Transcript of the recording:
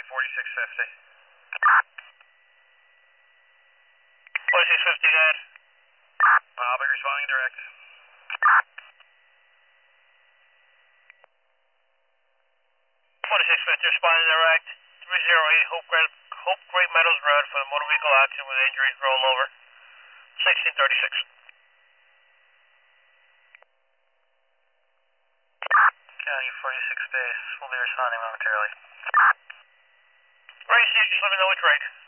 County 4650. 4650, go ahead. I'll be responding direct. 4650, responding direct. 308 Hope Great Meadows Road for the motor vehicle accident with injuries rollover. 1636. County 46 base, we'll be responding momentarily. Right, so just let me know which rate.